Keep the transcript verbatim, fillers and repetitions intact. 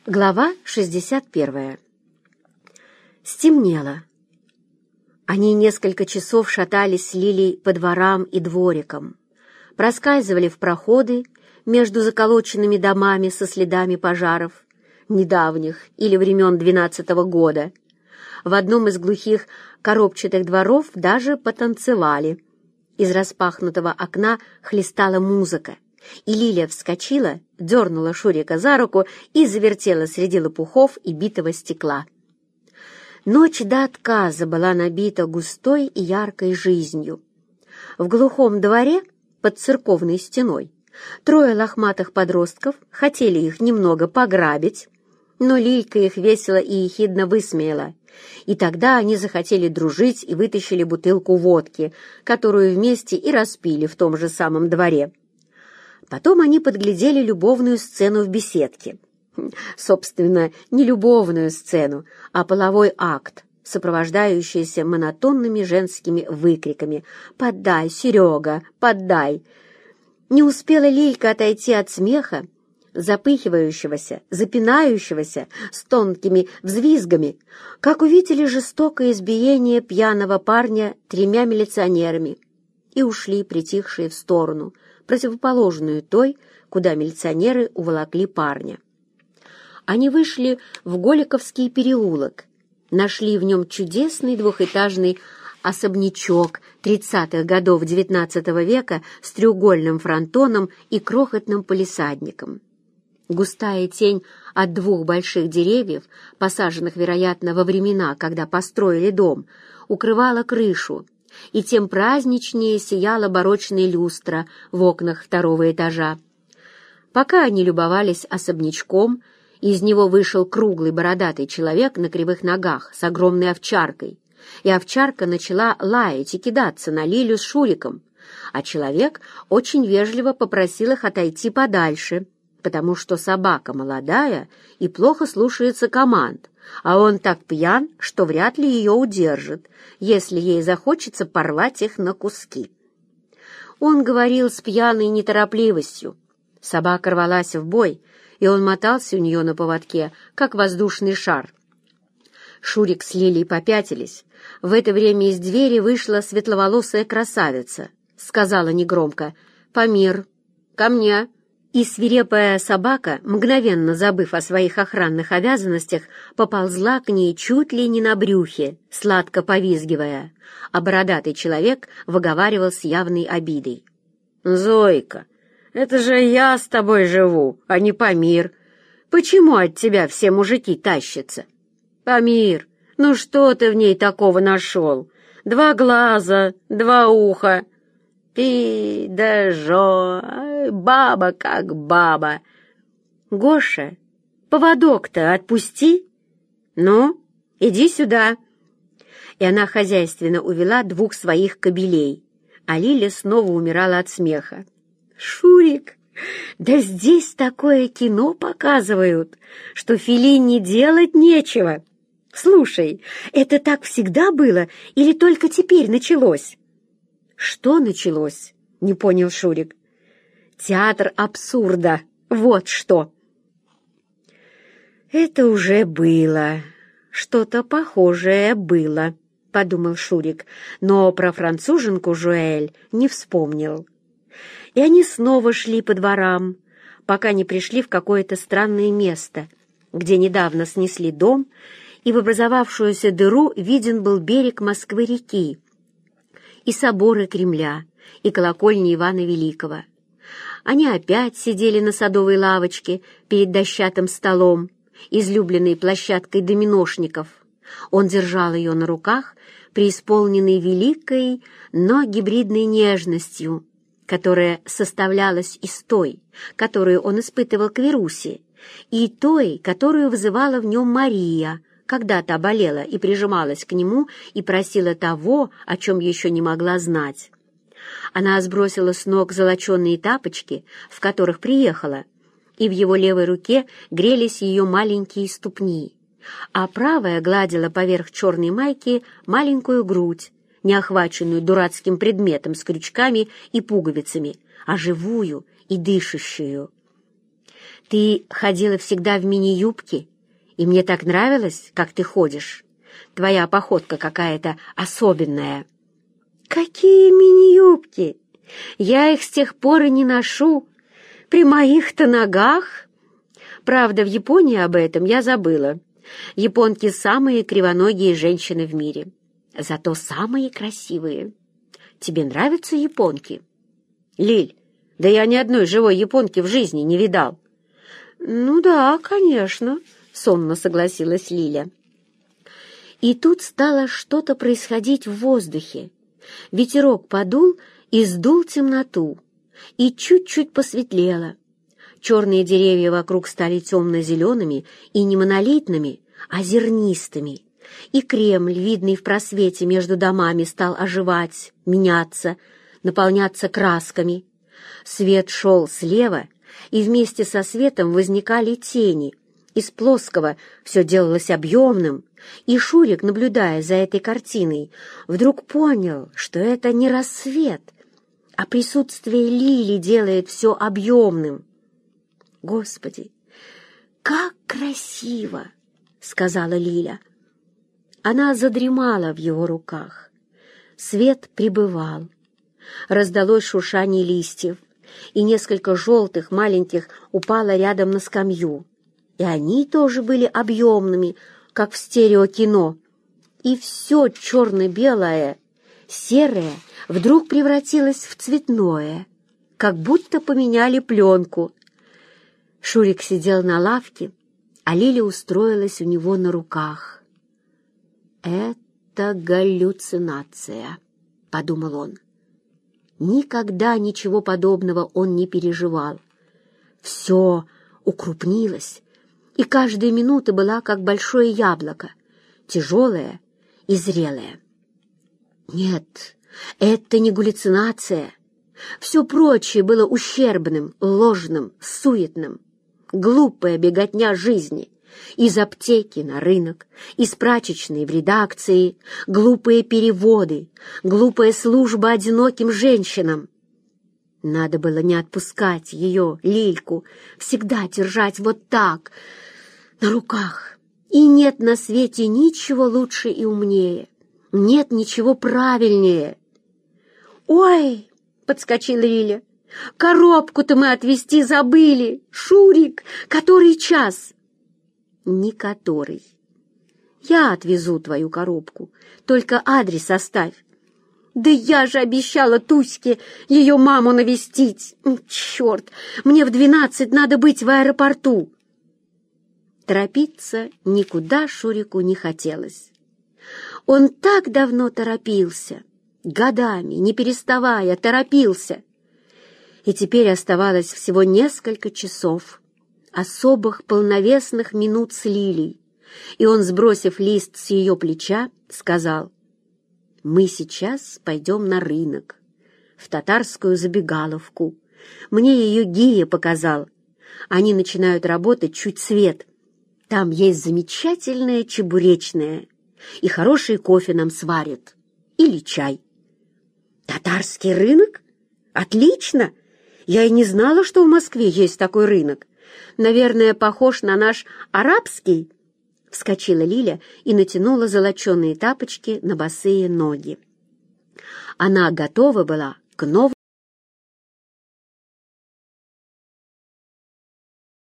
Глава шестьдесят первая. Стемнело. Они несколько часов шатались с Лилей по дворам и дворикам, проскальзывали в проходы между заколоченными домами со следами пожаров, недавних или времен двенадцатого года. В одном из глухих коробчатых дворов даже потанцевали. Из распахнутого окна хлестала музыка, и Лиля вскочила, дернула Шурика за руку и завертела среди лопухов и битого стекла. Ночь до отказа была набита густой и яркой жизнью. В глухом дворе под церковной стеной трое лохматых подростков хотели их немного пограбить, но Лилька их весело и ехидно высмеяла, и тогда они захотели дружить и вытащили бутылку водки, которую вместе и распили в том же самом дворе. Потом они подглядели любовную сцену в беседке. Собственно, не любовную сцену, а половой акт, сопровождающийся монотонными женскими выкриками «Поддай, Серега, поддай!». Не успела Лилька отойти от смеха, запыхивающегося, запинающегося, с тонкими взвизгами, как увидели жестокое избиение пьяного парня тремя милиционерами и ушли, притихшие, в сторону, противоположную той, куда милиционеры уволокли парня. Они вышли в Голиковский переулок, нашли в нем чудесный двухэтажный особнячок тридцатых годов девятнадцатого века с треугольным фронтоном и крохотным палисадником. Густая тень от двух больших деревьев, посаженных, вероятно, во времена, когда построили дом, укрывала крышу, и тем праздничнее сияла барочная люстра в окнах второго этажа. Пока они любовались особнячком, из него вышел круглый бородатый человек на кривых ногах с огромной овчаркой, и овчарка начала лаять и кидаться на Лилю с Шуриком, а человек очень вежливо попросил их отойти подальше, потому что собака молодая и плохо слушается команд, а он так пьян, что вряд ли ее удержит, если ей захочется порвать их на куски. Он говорил с пьяной неторопливостью. Собака рвалась в бой, и он мотался у нее на поводке, как воздушный шар. Шурик с Лилей попятились. В это время из двери вышла светловолосая красавица. Сказала негромко: «Памир, ко мне». И свирепая собака, мгновенно забыв о своих охранных обязанностях, поползла к ней чуть ли не на брюхе, сладко повизгивая, а бородатый человек выговаривал с явной обидой: «Зойка, это же я с тобой живу, а не Памир. Почему от тебя все мужики тащатся? Памир, ну что ты в ней такого нашел? Два глаза, два уха. Пи да жо, баба как баба. Гоша, поводок-то отпусти. Ну, иди сюда». И она хозяйственно увела двух своих кобелей, а Лиля снова умирала от смеха. «Шурик, да здесь такое кино показывают, что Феллини делать нечего. Слушай, это так всегда было или только теперь началось?» «Что началось?» — не понял Шурик. «Театр абсурда, вот что!» «Это уже было, что-то похожее было», — подумал Шурик, но про француженку Жуэль не вспомнил. И они снова шли по дворам, пока не пришли в какое-то странное место, где недавно снесли дом, и в образовавшуюся дыру виден был берег Москвы-реки, и соборы Кремля, и колокольни Ивана Великого. Они опять сидели на садовой лавочке перед дощатым столом, излюбленной площадкой доминошников. Он держал ее на руках, преисполненной великой, но гибридной нежностью, которая составлялась из той, которую он испытывал к Верусе, и той, которую вызывала в нем Мария, когда та болела и прижималась к нему и просила того, о чем еще не могла знать. Она сбросила с ног золоченые тапочки, в которых приехала, и в его левой руке грелись ее маленькие ступни, а правая гладила поверх черной майки маленькую грудь, не охваченную дурацким предметом с крючками и пуговицами, а живую и дышащую. Ты ходила всегда в мини-юбке, и мне так нравилось, как ты ходишь. Твоя походка какая-то особенная». «Какие мини-юбки? Я их с тех пор и не ношу. При моих-то ногах...» Правда, в Японии об этом я забыла. Японки самые кривоногие женщины в мире. Зато самые красивые. Тебе нравятся японки? Лиль, да я ни одной живой японки в жизни не видал. Ну да, конечно, сонно согласилась Лиля. И тут стало что-то происходить в воздухе. Ветерок подул и сдул темноту, и чуть-чуть посветлело. Черные деревья вокруг стали темно-зелеными и не монолитными, а зернистыми. И Кремль, видный в просвете между домами, стал оживать, меняться, наполняться красками. Свет шел слева, и вместе со светом возникали тени. Из плоского все делалось объемным, и Шурик, наблюдая за этой картиной, вдруг понял, что это не рассвет, а присутствие Лили делает все объемным. «Господи, как красиво!» — сказала Лиля. Она задремала в его руках. Свет прибывал. Раздалось шуршание листьев, и несколько желтых маленьких упало рядом на скамью. И они тоже были объемными, как в стереокино. И все черно-белое, серое вдруг превратилось в цветное, как будто поменяли пленку. Шурик сидел на лавке, а Лиля устроилась у него на руках. «Это галлюцинация», — подумал он. Никогда ничего подобного он не переживал. Все укрупнилось, и каждая минута была как большое яблоко, тяжелое и зрелое. Нет, это не галлюцинация. Все прочее было ущербным, ложным, суетным. Глупая беготня жизни. Из аптеки на рынок, из прачечной в редакции, глупые переводы, глупая служба одиноким женщинам. Надо было не отпускать ее, Лильку, всегда держать вот так, на руках. И нет на свете ничего лучше и умнее, нет ничего правильнее. «Ой!» — подскочила Лиля. «Коробку-то мы отвезти забыли! Шурик, который час?» «Не который. Я отвезу твою коробку, только адрес оставь». «Да я же обещала Туське ее маму навестить! Черт, мне в двенадцать надо быть в аэропорту!» Торопиться никуда Шурику не хотелось. Он так давно торопился, годами, не переставая, торопился. И теперь оставалось всего несколько часов, особых полновесных минут с Лилей, и он, сбросив лист с ее плеча, сказал: «Мы сейчас пойдем на рынок, в татарскую забегаловку. Мне ее Гия показал. Они начинают работать чуть свет. Там есть замечательная чебуречная, и хороший кофе нам сварят. Или чай». «Татарский рынок? Отлично! Я и не знала, что в Москве есть такой рынок. Наверное, похож на наш арабский». Вскочила Лиля и натянула золоченые тапочки на босые ноги. Она готова была к новому